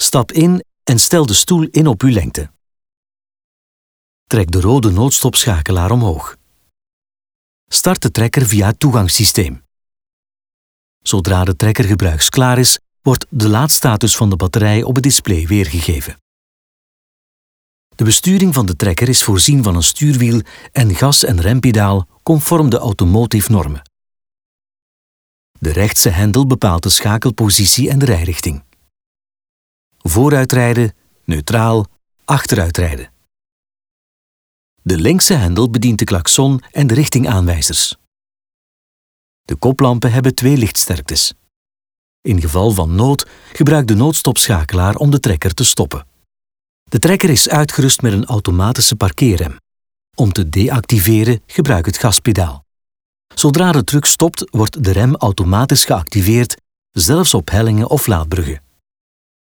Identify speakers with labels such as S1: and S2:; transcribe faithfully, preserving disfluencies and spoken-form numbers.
S1: Stap in en stel de stoel in op uw lengte. Trek de rode noodstopschakelaar omhoog. Start de trekker via het toegangssysteem. Zodra de trekker gebruiksklaar is, wordt de laadstatus van de batterij op het display weergegeven. De besturing van de trekker is voorzien van een stuurwiel en gas- en rempedaal conform de automotive normen. De rechtse hendel bepaalt de schakelpositie en de rijrichting. Vooruitrijden, neutraal, achteruitrijden. De linkse hendel bedient de klakson en de richtingaanwijzers. De koplampen hebben twee lichtsterktes. In geval van nood gebruik de noodstopschakelaar om de trekker te stoppen. De trekker is uitgerust met een automatische parkeerrem. Om te deactiveren gebruik het gaspedaal. Zodra de truck stopt, wordt de rem automatisch geactiveerd, zelfs op hellingen of laadbruggen.